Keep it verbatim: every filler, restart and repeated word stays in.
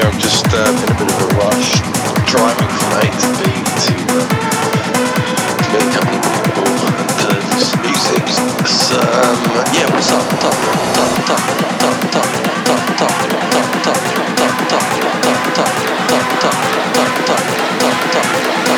I'm just uh, in a bit of a rush, driving from A to B to, uh, to meet a couple of people and uh, do some music. So, um, yeah, what's up? What's up? What's up? What's up? What's up? What's up? What's up? What's up? What's up? What's up? What's up? What's up? What's up? What's up? What's up? What's up? What's up? What's up? What's up?